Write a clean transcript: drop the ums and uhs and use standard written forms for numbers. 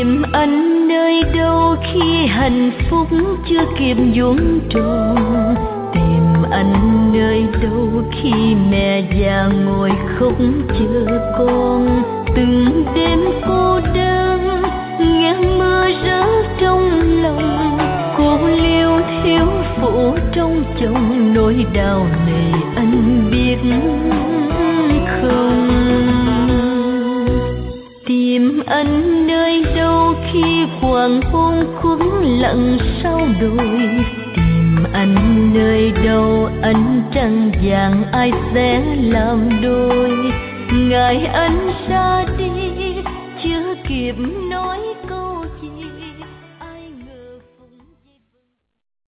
Tìm anh nơi đâu khi hạnh phúc chưa kịp vuông tròn? Tìm anh nơi đâu khi mẹ già ngồi khóc chờ con? Từng đêm cô đơn nghe mưa rớt trong lòng, cô liêu thiếu phụ trong chồng, nỗi đau này anh biết không? Tìm anh nơi đâu khi hoàng hôn khuất lặng sau đồi? Tìm anh nơi đâu ánh trăng vàng ai sẽ làm đôi? Ngày anh ra đi chưa kịp